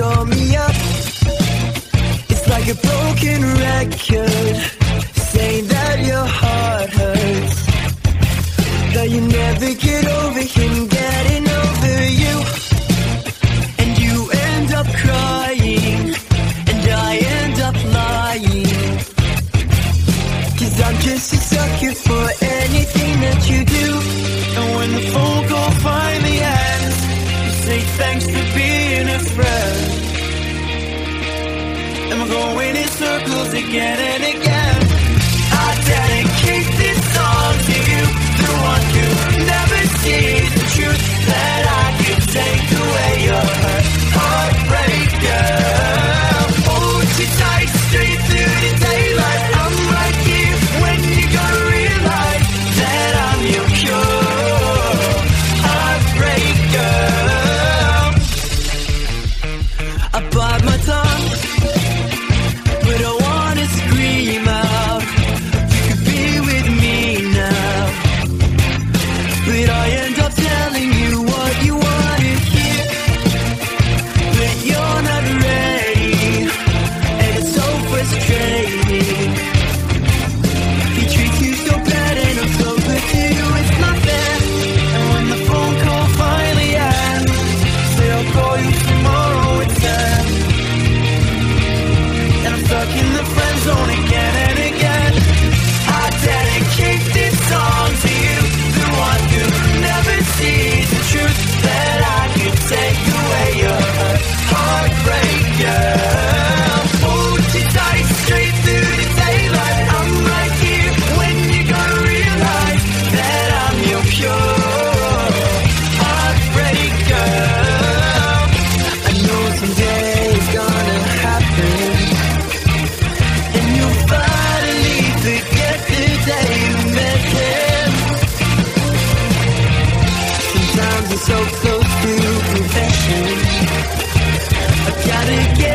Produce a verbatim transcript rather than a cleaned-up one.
call me up. It's like a broken record, saying that your heart hurts, that you never get over him getting over you. And you end up crying, and I end up lying, 'cause I'm just a sucker for anything that you do. And when the phone call finally ends, you say thanks for being a friend. And we're going in circles again and again. I dedicate this song to you, the one who never sees the truth, that I can take away your hurt, heartbreaker. Hold you tight straight through the daylight. I'm right here when you gotta realize that I'm your cure, heartbreaker. I bite my tongue, but I wanna scream out. You could be with me now, but I end up telling you what you wanna hear. But you're not ready, and it's so frustrating. He treats you so bad, and I'm so good to you, it's not fair. And when the phone call finally ends, say I'll call you tomorrow at ten. And I'm stuck in the friend zone again and again. I dedicate this song to you, the one who never sees the truth, that I can take away your hurt, heartbreaker. Hold you tight straight through the daylight. I'm right here when you gotta realize that I'm your pure heartbreaker. I know someday it's gonna happen, and you'll finally forget the day you met him. Sometimes it's so close to confession. I gotta get